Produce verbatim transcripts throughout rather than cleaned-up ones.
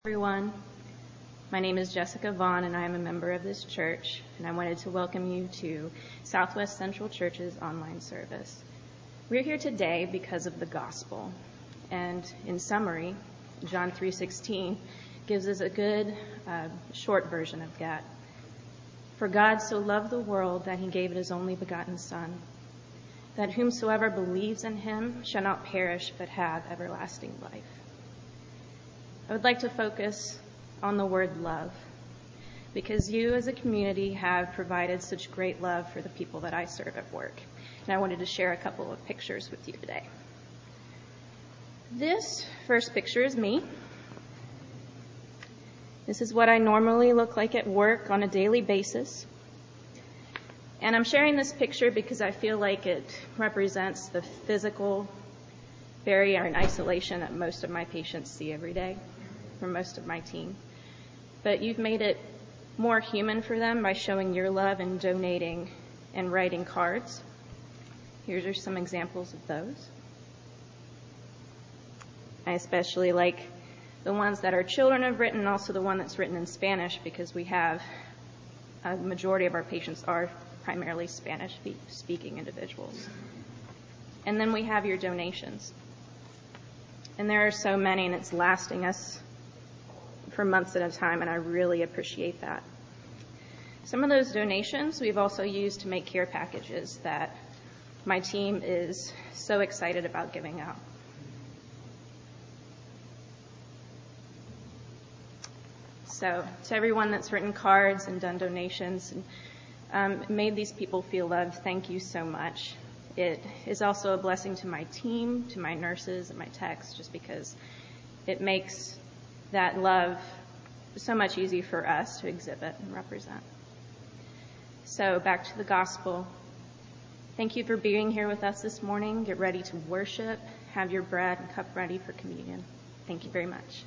Everyone, my name is Jessica Vaughn and I am a member of this church, and I wanted to welcome you to Southwest Central Church's online service. We're here today because of the gospel, and in summary, John three sixteen gives us a good uh, short version of that. For God so loved the world that he gave his only begotten Son, that whomsoever believes in him shall not perish but have everlasting life. I would like to focus on the word love, because you as a community have provided such great love for the people that I serve at work. And I wanted to share a couple of pictures with you today. This first picture is me. This is what I normally look like at work on a daily basis. And I'm sharing this picture because I feel like it represents the physical barrier and isolation that most of my patients see every day from most of my team. But you've made it more human for them by showing your love and donating and writing cards. Here's are some examples of those. I especially like the ones that our children have written, and also the one that's written in Spanish, because we have a majority of our patients are primarily Spanish speaking individuals. And then we have your donations. And there are so many, and it's lasting us for months at a time, and I really appreciate that. Some of those donations we've also used to make care packages that my team is so excited about giving out. So to everyone that's written cards and done donations and um, made these people feel loved, thank you so much. It is also a blessing to my team, to my nurses and my techs, just because it makes that love so much easier for us to exhibit and represent. So back to the gospel. Thank you for being here with us this morning. Get ready to worship. Have your bread and cup ready for communion. Thank you very much.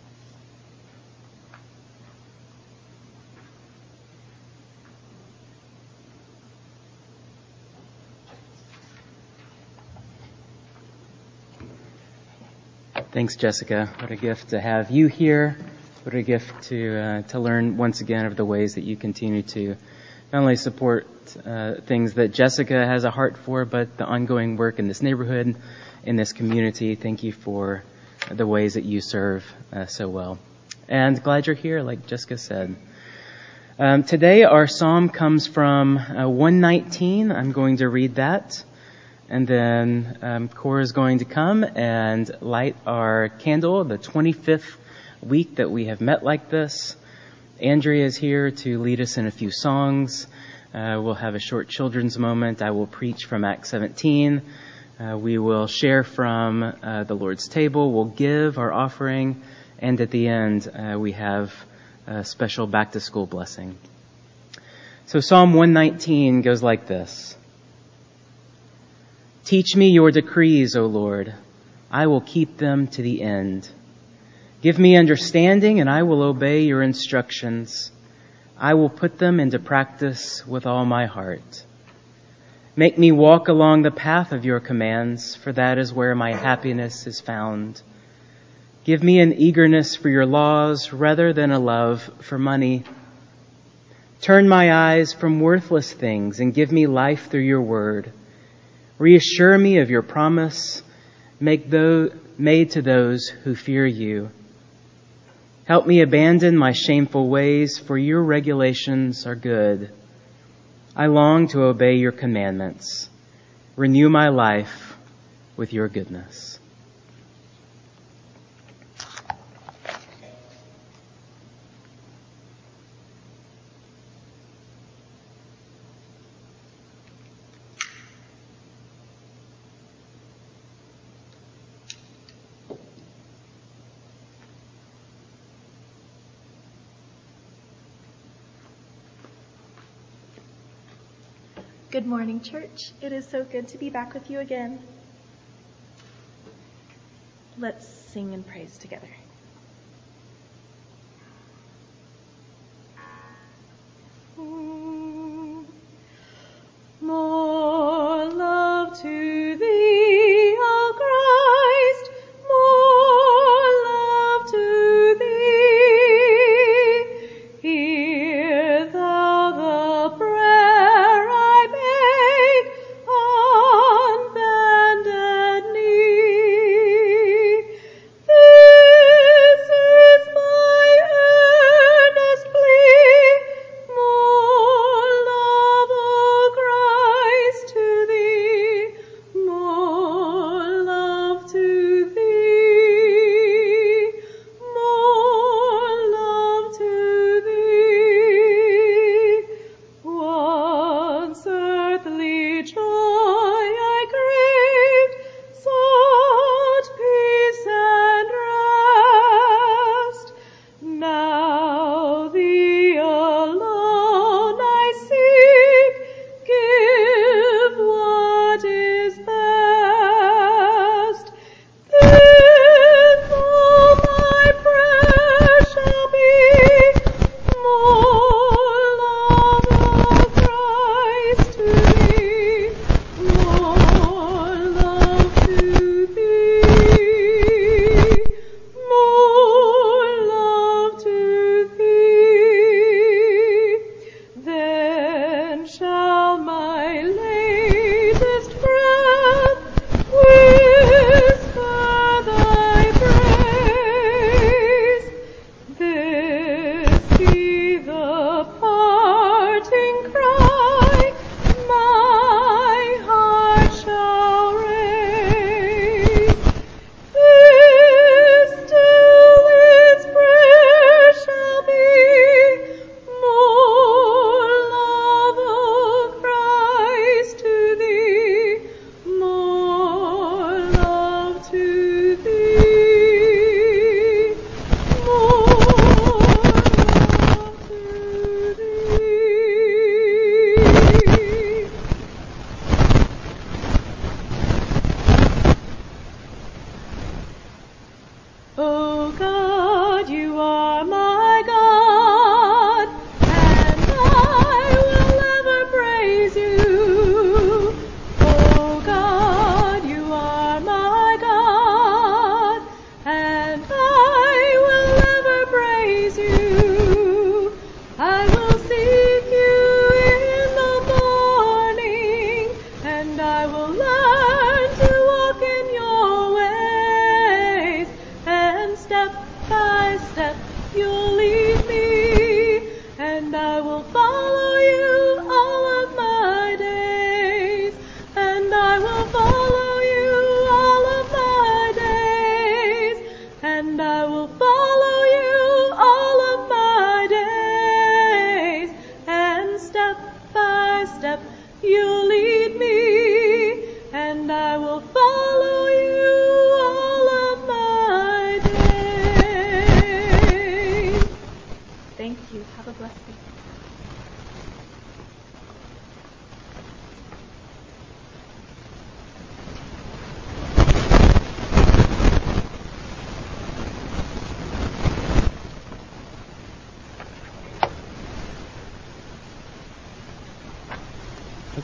Thanks, Jessica. What a gift to have you here. What a gift to uh, to learn once again of the ways that you continue to not only support uh, things that Jessica has a heart for, but the ongoing work in this neighborhood, in this community. Thank you for the ways that you serve uh, so well. And glad you're here, like Jessica said. Um, today, our psalm comes from uh, one nineteen. I'm going to read that. And then um, Cora is going to come and light our candle, the twenty-fifth week that we have met like this. Andrea is here to lead us in a few songs. Uh, we'll have a short children's moment. I will preach from Acts seventeen. Uh, we will share from uh, the Lord's table. We'll give our offering. And at the end, uh, we have a special back-to-school blessing. So Psalm one nineteen goes like this. Teach me your decrees, O Lord. I will keep them to the end. Give me understanding, and I will obey your instructions. I will put them into practice with all my heart. Make me walk along the path of your commands, for that is where my happiness is found. Give me an eagerness for your laws rather than a love for money. Turn my eyes from worthless things and give me life through your word. Reassure me of your promise make those, made to those who fear you. Help me abandon my shameful ways, for your regulations are good. I long to obey your commandments. Renew my life with your goodness. Good morning, church. It is so good to be back with you again. Let's sing and praise together. More love to thee, O Christ, more love to thee.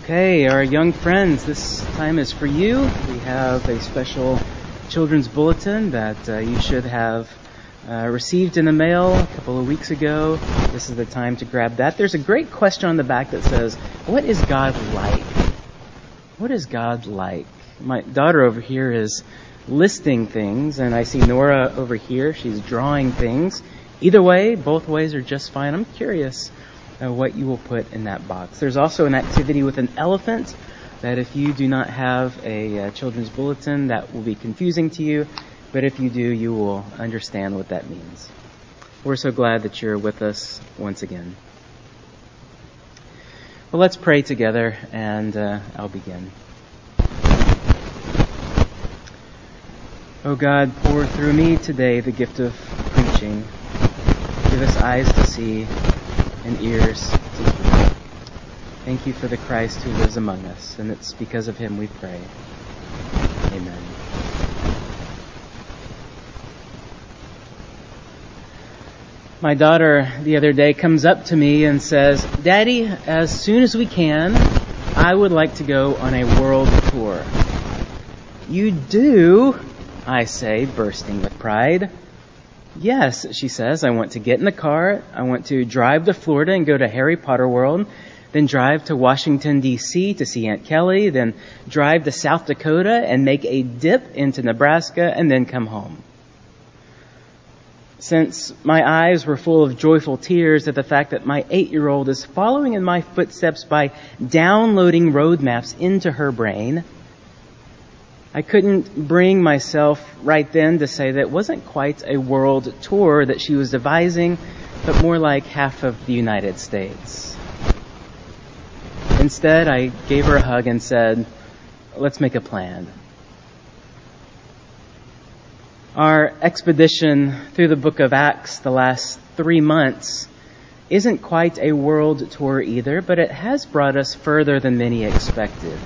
Okay, our young friends, this time is for you. We have a special children's bulletin that uh, you should have uh, received in the mail a couple of weeks ago. This is the time to grab that. There's a great question on the back that says, what is God like? What is God like? My daughter over here is listing things, and I see Nora over here. She's drawing things. Either way, both ways are just fine. I'm curious uh, what you will put in that box. There's also an activity with an elephant that if you do not have a uh, children's bulletin, that will be confusing to you. But if you do, you will understand what that means. We're so glad that you're with us once again. Well, let's pray together, and uh, I'll begin. Oh God, pour through me today the gift of preaching. Give us eyes to see and ears to hear. Thank you for the Christ who lives among us, and it's because of him we pray. Amen. My daughter the other day comes up to me and says, Daddy, as soon as we can, I would like to go on a world tour. You do? I say, bursting with pride. Yes, she says, I want to get in the car, I want to drive to Florida and go to Harry Potter World, then drive to Washington, D C to see Aunt Kelly, then drive to South Dakota and make a dip into Nebraska, and then come home. Since my eyes were full of joyful tears at the fact that my eight-year-old is following in my footsteps by downloading road maps into her brain, I couldn't bring myself right then to say that it wasn't quite a world tour that she was devising, but more like half of the United States. Instead, I gave her a hug and said, let's make a plan. Our expedition through the book of Acts the last three months isn't quite a world tour either, but it has brought us further than many expected.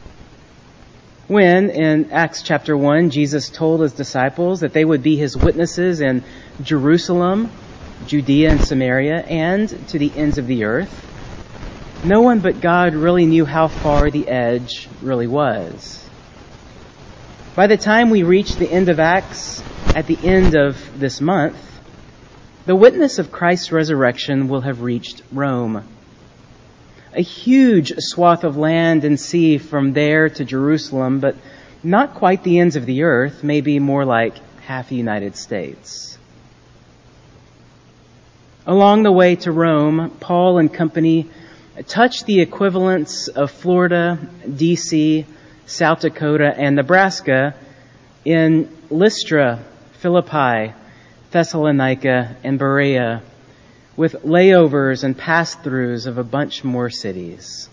When, in Acts chapter one, Jesus told his disciples that they would be his witnesses in Jerusalem, Judea and Samaria, and to the ends of the earth, no one but God really knew how far the edge really was. By the time we reach the end of Acts, at the end of this month, the witness of Christ's resurrection will have reached Rome. A huge swath of land and sea from there to Jerusalem, but not quite the ends of the earth, maybe more like half the United States. Along the way to Rome, Paul and company touched the equivalents of Florida, D C, South Dakota, and Nebraska in Lystra, Philippi, Thessalonica, and Berea, with layovers and pass-throughs of a bunch more cities.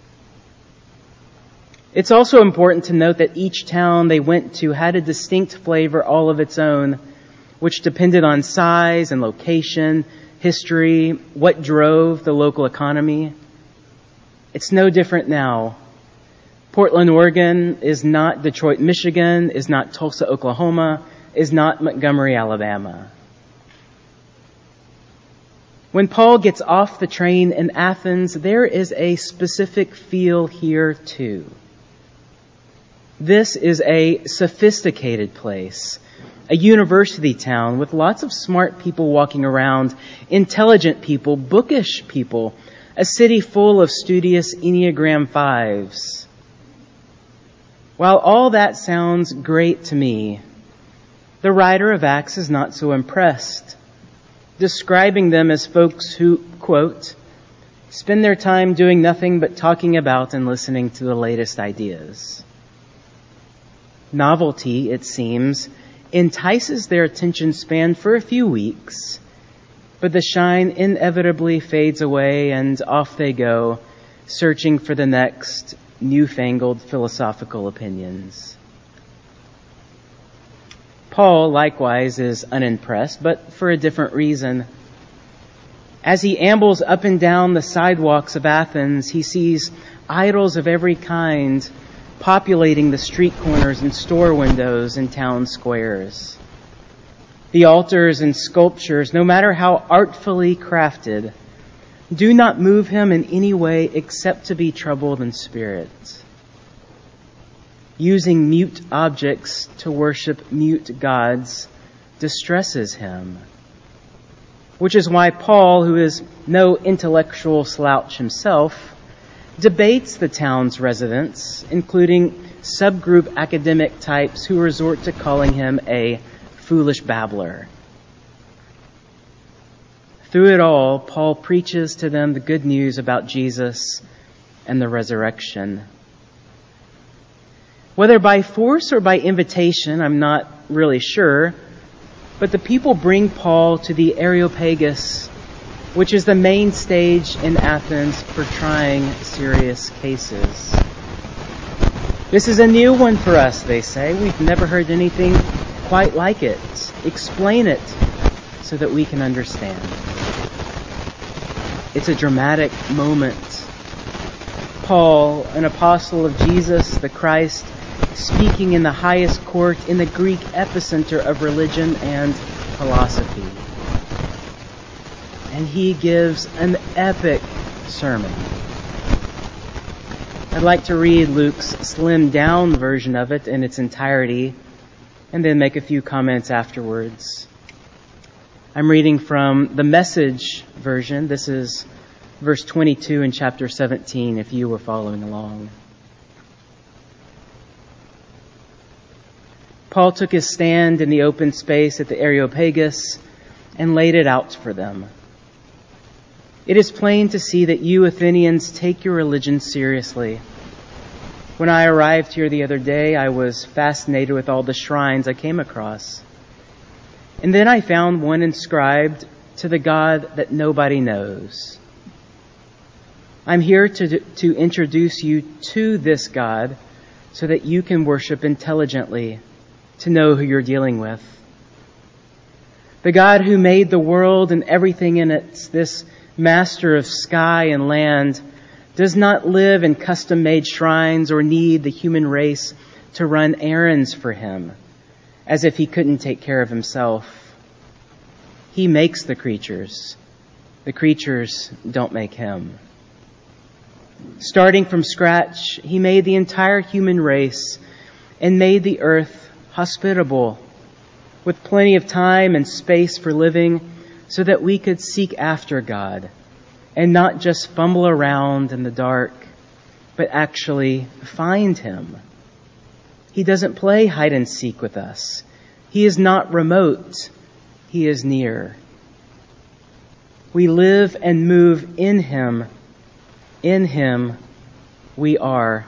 It's also important to note that each town they went to had a distinct flavor all of its own, which depended on size and location, history, what drove the local economy. It's no different now. Portland, Oregon is not Detroit, Michigan, is not Tulsa, Oklahoma, is not Montgomery, Alabama. When Paul gets off the train in Athens, there is a specific feel here too. This is a sophisticated place, a university town with lots of smart people walking around, intelligent people, bookish people, a city full of studious Enneagram fives. While all that sounds great to me, the writer of Acts is not so impressed, describing them as folks who, quote, spend their time doing nothing but talking about and listening to the latest ideas. Novelty, it seems, entices their attention span for a few weeks, but the shine inevitably fades away and off they go, searching for the next newfangled philosophical opinions. Paul, likewise, is unimpressed, but for a different reason. As he ambles up and down the sidewalks of Athens, he sees idols of every kind populating the street corners and store windows in town squares. The altars and sculptures, no matter how artfully crafted, Do not move him in any way except to be troubled in spirit. Using mute objects to worship mute gods distresses him. Which is why Paul, who is no intellectual slouch himself, debates the town's residents, including subgroup academic types who resort to calling him a foolish babbler. Through it all, Paul preaches to them the good news about Jesus and the resurrection. Whether by force or by invitation, I'm not really sure, but the people bring Paul to the Areopagus, which is the main stage in Athens for trying serious cases. This is a new one for us, they say. We've never heard anything quite like it. Explain it so that we can understand. It's a dramatic moment. Paul, an apostle of Jesus the Christ, speaking in the highest court in the Greek epicenter of religion and philosophy. And he gives an epic sermon. I'd like to read Luke's slimmed down version of it in its entirety and then make a few comments afterwards. I'm reading from the Message version. This is verse twenty-two in chapter seventeen, if you were following along. Paul took his stand in the open space at the Areopagus and laid it out for them. It is plain to see that you Athenians take your religion seriously. When I arrived here the other day, I was fascinated with all the shrines I came across. And then I found one inscribed to the God that nobody knows. I'm here to, to introduce you to this God so that you can worship intelligently, to know who you're dealing with. The God who made the world and everything in it, this master of sky and land, does not live in custom-made shrines or need the human race to run errands for him, as if he couldn't take care of himself. He makes the creatures. The creatures don't make him. Starting from scratch, he made the entire human race and made the earth hospitable, with plenty of time and space for living so that we could seek after God and not just fumble around in the dark, but actually find him. He doesn't play hide and seek with us. He is not remote. He is near. We live and move in him. In him we are.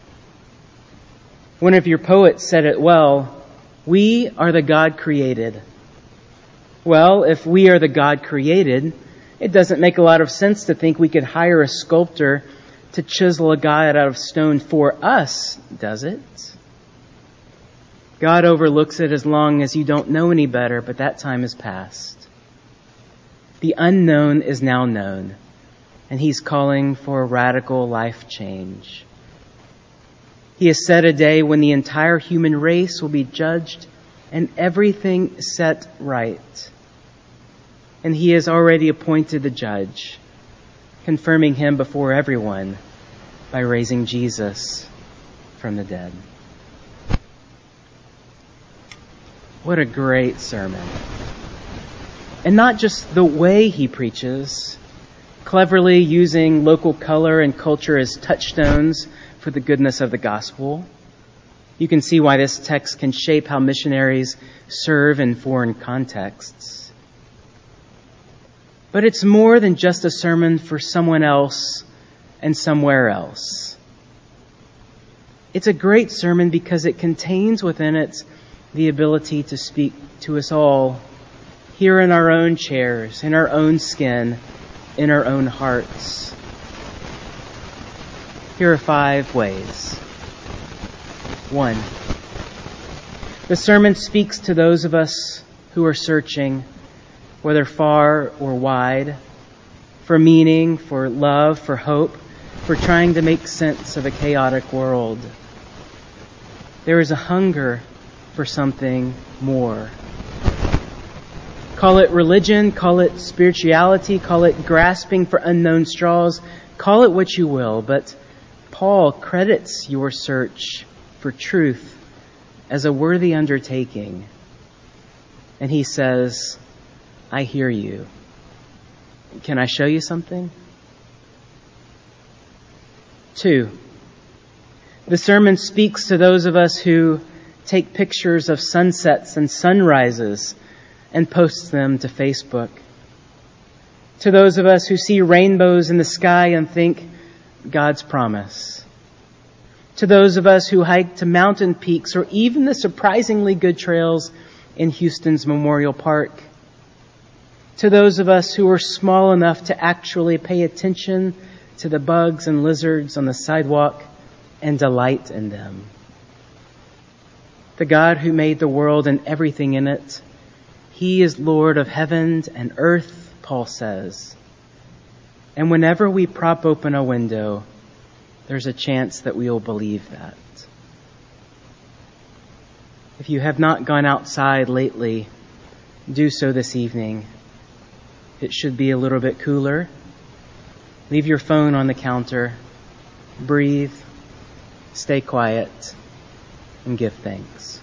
One of your poets said it well, we are the God created. Well, if we are the God created, it doesn't make a lot of sense to think we could hire a sculptor to chisel a God out of stone for us, does it? God overlooks it as long as you don't know any better, but that time is past. The unknown is now known, and he's calling for a radical life change. He has set a day when the entire human race will be judged and everything set right. And he has already appointed the judge, confirming him before everyone by raising Jesus from the dead. What a great sermon. And not just the way he preaches, cleverly using local color and culture as touchstones for the goodness of the gospel. You can see why this text can shape how missionaries serve in foreign contexts. But it's more than just a sermon for someone else and somewhere else. It's a great sermon because it contains within it the ability to speak to us all here in our own chairs, in our own skin, in our own hearts. Here are five ways. One, the sermon speaks to those of us who are searching, whether far or wide, for meaning, for love, for hope, for trying to make sense of a chaotic world. There is a hunger for something more. Call it religion, call it spirituality, call it grasping for unknown straws, call it what you will, but Paul credits your search for truth as a worthy undertaking. And he says, I hear you. Can I show you something? Two, the sermon speaks to those of us who take pictures of sunsets and sunrises and post them to Facebook. To those of us who see rainbows in the sky and think, God's promise. To those of us who hike to mountain peaks or even the surprisingly good trails in Houston's Memorial Park. To those of us who are small enough to actually pay attention to the bugs and lizards on the sidewalk and delight in them. The God who made the world and everything in it, He is Lord of heaven and earth, Paul says. And whenever we prop open a window, there's a chance that we will believe that. If you have not gone outside lately, do so this evening. It should be a little bit cooler. Leave your phone on the counter. Breathe. Stay quiet. And give thanks.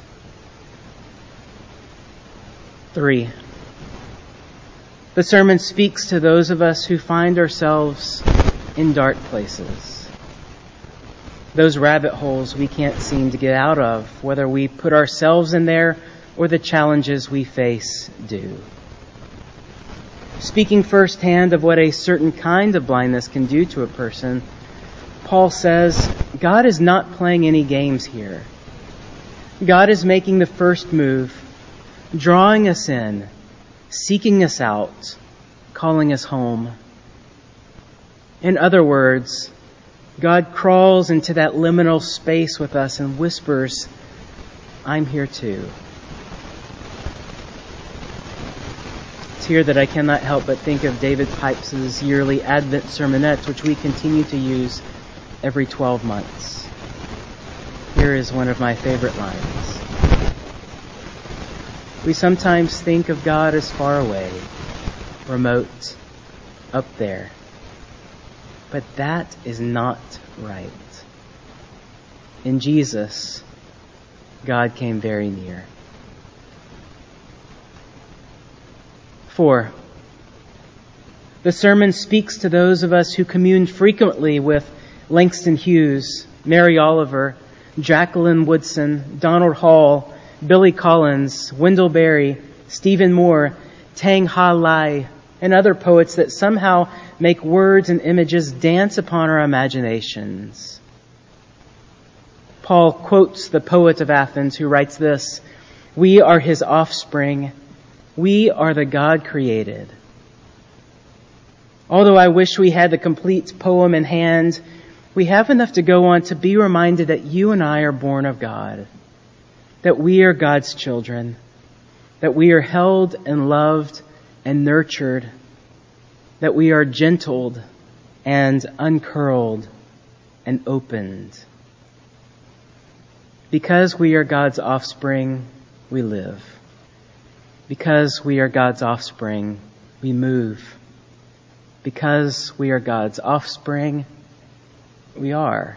Three. The sermon speaks to those of us who find ourselves in dark places. Those rabbit holes we can't seem to get out of, whether we put ourselves in there or the challenges we face do. Speaking firsthand of what a certain kind of blindness can do to a person, Paul says, God is not playing any games here. God is making the first move, drawing us in, seeking us out, calling us home. In other words, God crawls into that liminal space with us and whispers, I'm here too. It's here that I cannot help but think of David Pipes' yearly Advent sermonettes, which we continue to use every twelve months. Here is one of my favorite lines. We sometimes think of God as far away, remote, up there. But that is not right. In Jesus, God came very near. Four, the sermon speaks to those of us who commune frequently with Langston Hughes, Mary Oliver, Jacqueline Woodson, Donald Hall, Billy Collins, Wendell Berry, Stephen Moore, Tang Ha Lai, and other poets that somehow make words and images dance upon our imaginations. Paul quotes the poet of Athens who writes this, we are his offspring. We are the God created. Although I wish we had the complete poem in hand, we have enough to go on to be reminded that you and I are born of God, that we are God's children, that we are held and loved and nurtured, that we are gentled and uncurled and opened. Because we are God's offspring, we live. Because we are God's offspring, we move. Because we are God's offspring, we are.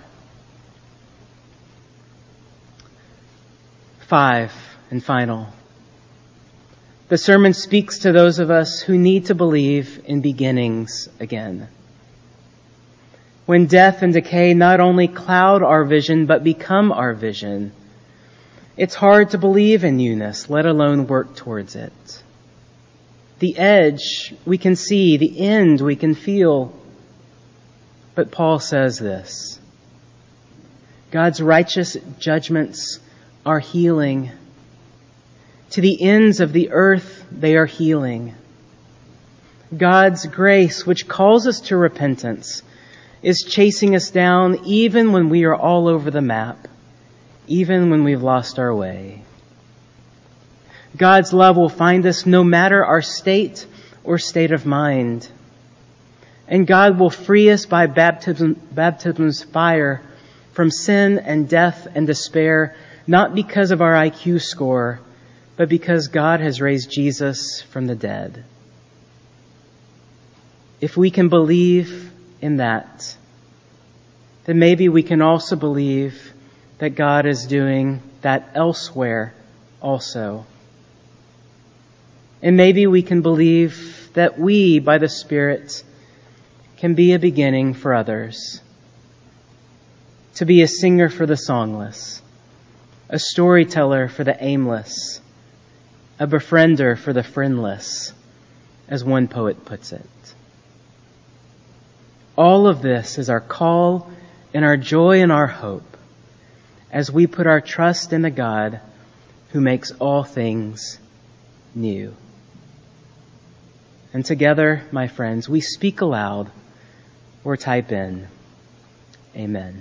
Five, and final. The sermon speaks to those of us who need to believe in beginnings again. When death and decay not only cloud our vision, but become our vision, it's hard to believe in newness, let alone work towards it. The edge we can see, the end we can feel. But Paul says this, God's righteous judgments are healing. To the ends of the earth, they are healing. God's grace, which calls us to repentance, is chasing us down even when we are all over the map, even when we've lost our way. God's love will find us no matter our state or state of mind. And God will free us by baptism, baptism's fire from sin and death and despair, not because of our I Q score, but because God has raised Jesus from the dead. If we can believe in that, then maybe we can also believe that God is doing that elsewhere also. And maybe we can believe that we, by the Spirit, can be a beginning for others. To be a singer for the songless, a storyteller for the aimless, a befriender for the friendless, as one poet puts it. All of this is our call and our joy and our hope as we put our trust in the God who makes all things new. And together, my friends, we speak aloud or type in, Amen.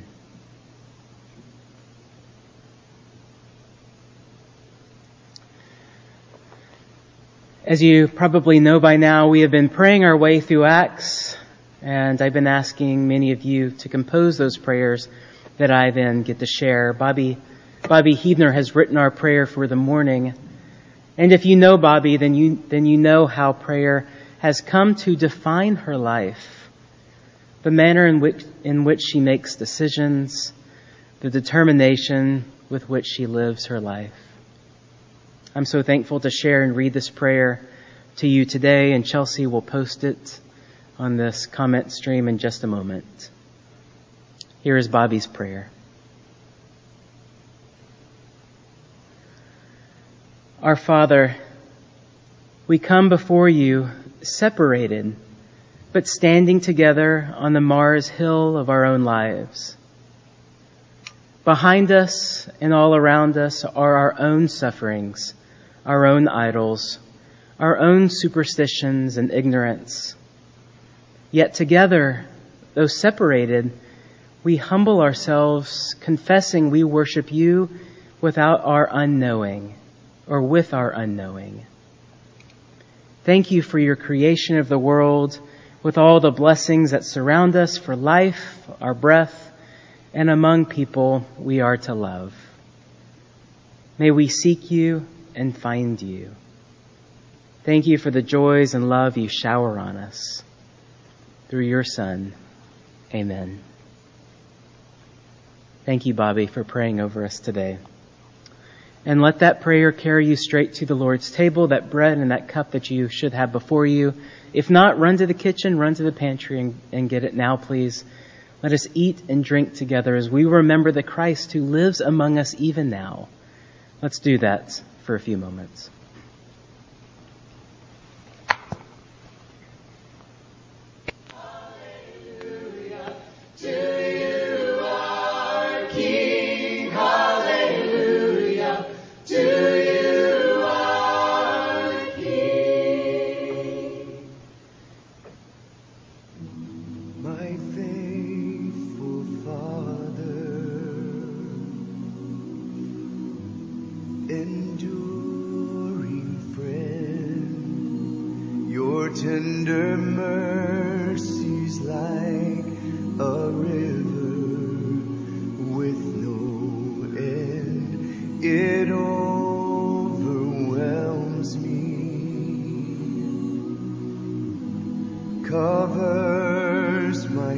As you probably know by now, we have been praying our way through Acts, and I've been asking many of you to compose those prayers that I then get to share. Bobby, Bobby Hebner has written our prayer for the morning. And if you know Bobby, then you, then you know how prayer has come to define her life. The manner in which, in which she makes decisions, the determination with which she lives her life. I'm so thankful to share and read this prayer to you today, and Chelsea will post it on this comment stream in just a moment. Here is Bobby's prayer. Our Father, we come before you separated, but standing together on the Mars Hill of our own lives. Behind us and all around us are our own sufferings, our own idols, our own superstitions and ignorance. Yet together, though separated, we humble ourselves, confessing we worship you without our unknowing, or with our unknowing. Thank you for your creation of the world with all the blessings that surround us for life, our breath, and among people we are to love. May we seek you and find you. Thank you for the joys and love you shower on us. Through your Son, amen. Thank you, Bobby, for praying over us today. And let that prayer carry you straight to the Lord's table, that bread and that cup that you should have before you. If not, run to the kitchen, run to the pantry and, and get it now, please. Let us eat and drink together as we remember the Christ who lives among us even now. Let's do that for a few moments. Tender mercies like a river with no end, it overwhelms me, covers my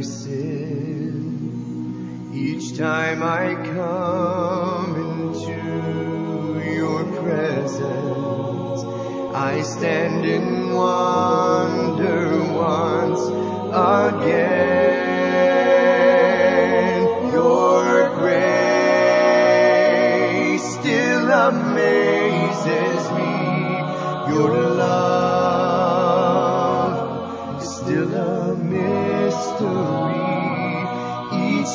sin each time I come into your presence. I stand in wonder once again. Your grace still amazes me. Your love is still a mystery. Each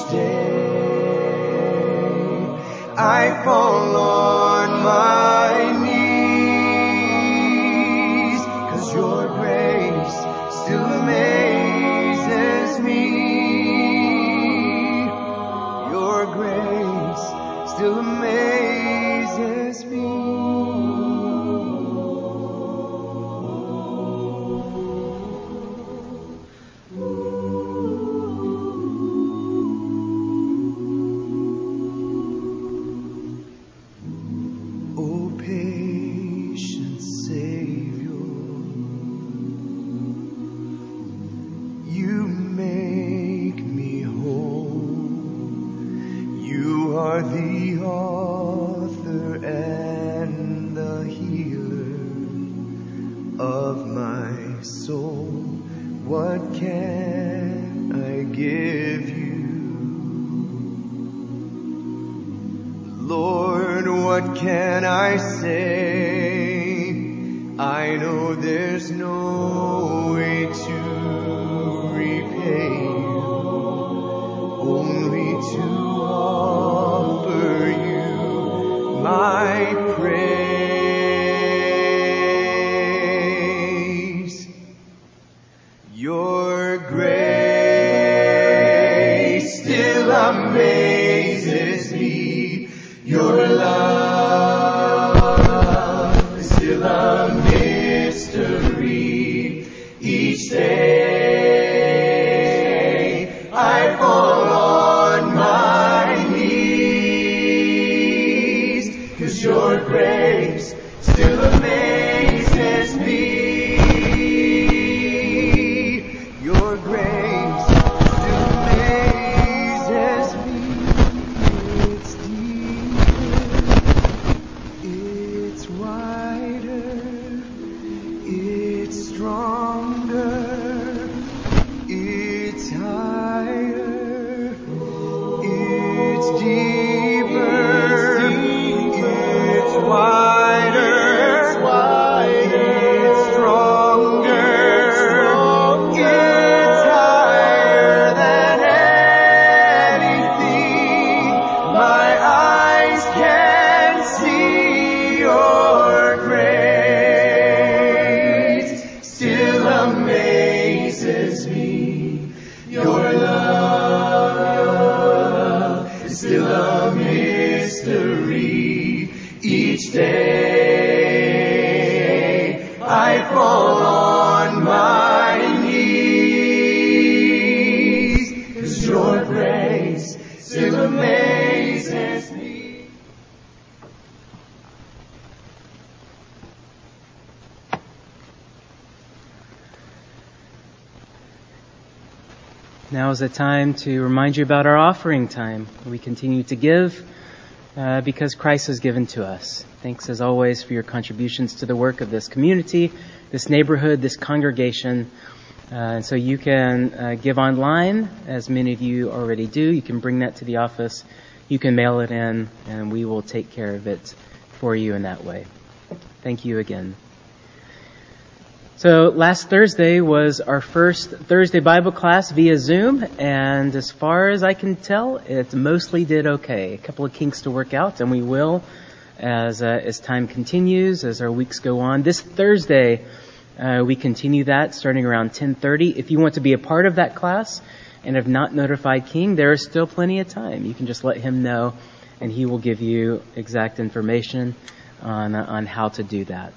day I fall on my knees. Your grace still amazes me. Your grace still amazes me. Oh, pain are the author and the healer of my soul. What can I give you? Lord, what can I say? I know there's no way to repay you, only to offer you my praise. Your grace still amazes me. Your love is still a mystery. Each day I fall on my knees, 'cause your grace still amazes me. Your grace still amazes me. It's deeper, it's wider, it's stronger, it's higher, it's deeper, it's wider, it's stronger, it's higher than anything my eyes can see. Your grace still amazes me. Your love is still a mystery. Each day I fall on my knees, 'cause your grace still amazes me. Now is the time to remind you about our offering time. We continue to give uh, because Christ has given to us. Thanks as always for your contributions to the work of this community, this neighborhood, this congregation. Uh, and so you can uh, give online, as many of you already do. You can bring that to the office. You can mail it in, and we will take care of it for you in that way. Thank you again. So last Thursday was our first Thursday Bible class via Zoom, and as far as I can tell, it mostly did okay. A couple of kinks to work out, and we will as uh, as time continues, as our weeks go on. This Thursday, uh, we continue that starting around ten thirty. If you want to be a part of that class and have not notified King, there is still plenty of time. You can just let him know, and he will give you exact information on uh, on how to do that.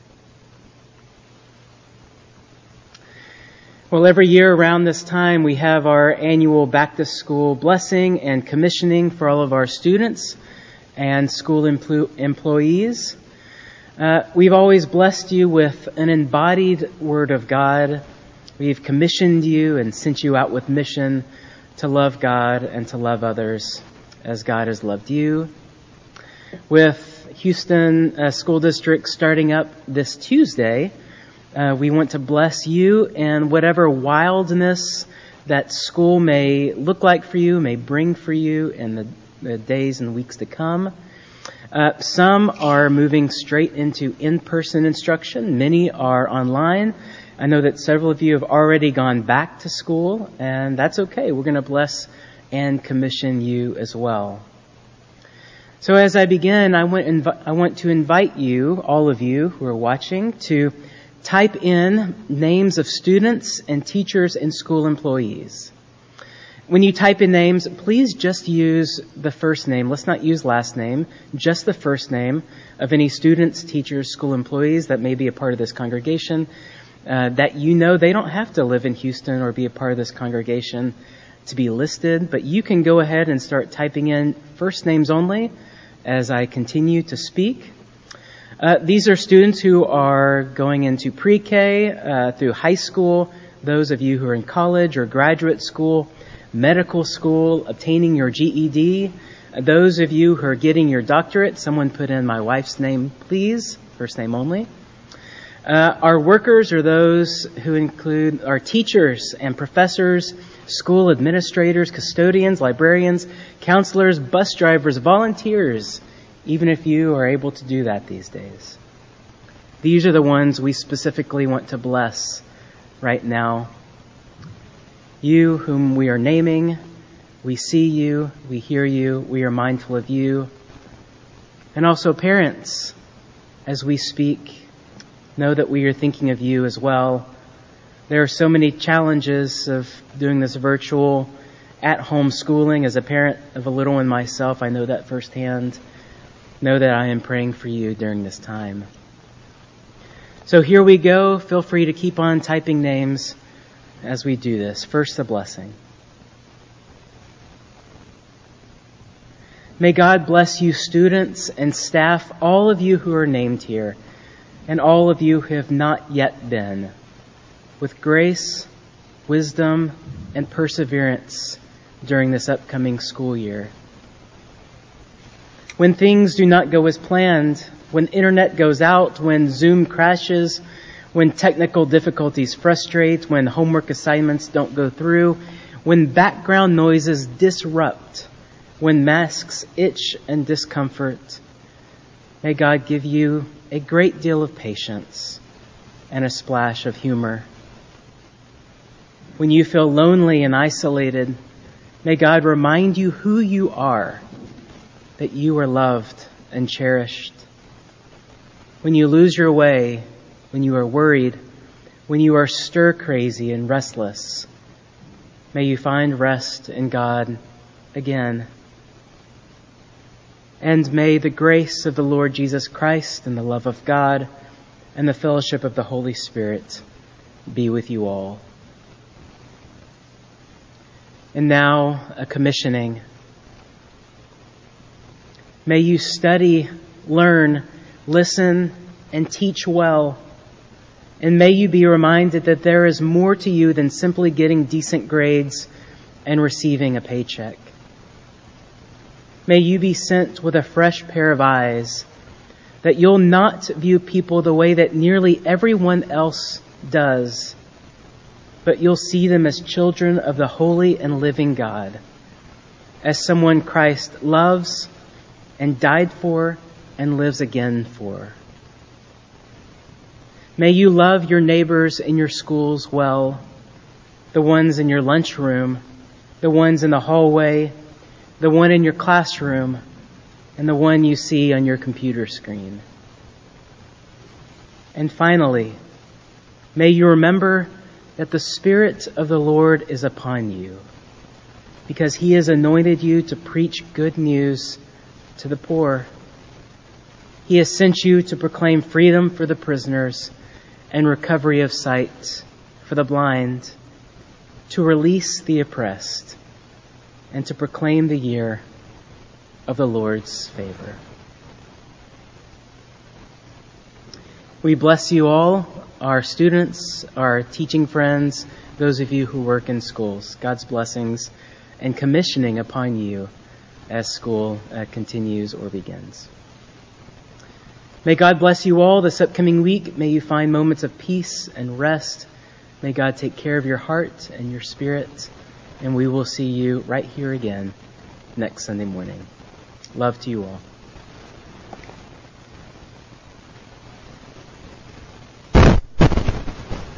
Well, every year around this time, we have our annual back to school blessing and commissioning for all of our students and school empl- employees. Uh, we've always blessed you with an embodied word of God. We've commissioned you and sent you out with mission to love God and to love others as God has loved you. With Houston uh, School District starting up this Tuesday, Uh, we want to bless you and whatever wildness that school may look like for you, may bring for you in the, the days and weeks to come. Uh, some are moving straight into in-person instruction. Many are online. I know that several of you have already gone back to school, and that's okay. We're going to bless and commission you as well. So as I begin, I want, inv- I want to invite you, all of you who are watching, to type in names of students and teachers and school employees. When you type in names, please just use the first name. Let's not use last name, just the first name of any students, teachers, school employees that may be a part of this congregation, uh, that you know they don't have to live in Houston or be a part of this congregation to be listed, but you can go ahead and start typing in first names only as I continue to speak. Uh, these are students who are going into pre-K uh, through high school, those of you who are in college or graduate school, medical school, obtaining your G E D, Those of you who are getting your doctorate, someone put in my wife's name, please, first name only. Uh, our workers are those who include our teachers and professors, school administrators, custodians, librarians, counselors, bus drivers, volunteers, even if you are able to do that these days. These are the ones we specifically want to bless right now. You whom we are naming, we see you, we hear you, we are mindful of you. And also parents, as we speak, know that we are thinking of you as well. There are so many challenges of doing this virtual at-home schooling. As a parent of a little one myself, I know that firsthand. Know that I am praying for you during this time. So here we go. Feel free to keep on typing names as we do this. First, the blessing. May God bless you, students and staff, all of you who are named here, and all of you who have not yet been, with grace, wisdom, and perseverance during this upcoming school year. When things do not go as planned, when internet goes out, when Zoom crashes, when technical difficulties frustrate, when homework assignments don't go through, when background noises disrupt, when masks itch and discomfort, may God give you a great deal of patience and a splash of humor. When you feel lonely and isolated, may God remind you who you are, that you are loved and cherished. When you lose your way, when you are worried, when you are stir crazy and restless, may you find rest in God again. And may the grace of the Lord Jesus Christ and the love of God and the fellowship of the Holy Spirit be with you all. And now, a commissioning. May you study, learn, listen, and teach well. And may you be reminded that there is more to you than simply getting decent grades and receiving a paycheck. May you be sent with a fresh pair of eyes, that you'll not view people the way that nearly everyone else does, but you'll see them as children of the holy and living God, as someone Christ loves and died for and lives again for. May you love your neighbors in your schools well, the ones in your lunchroom, the ones in the hallway, the one in your classroom, and the one you see on your computer screen. And finally, may you remember that the Spirit of the Lord is upon you, because He has anointed you to preach good news to the poor. He has sent you to proclaim freedom for the prisoners and recovery of sight for the blind, to release the oppressed, and to proclaim the year of the Lord's favor. We bless you all, our students, our teaching friends, those of you who work in schools. God's blessings and commissioning upon you as school uh, continues or begins. May God bless you all this upcoming week. May you find moments of peace and rest. May God take care of your heart and your spirit. And we will see you right here again next Sunday morning. Love to you all.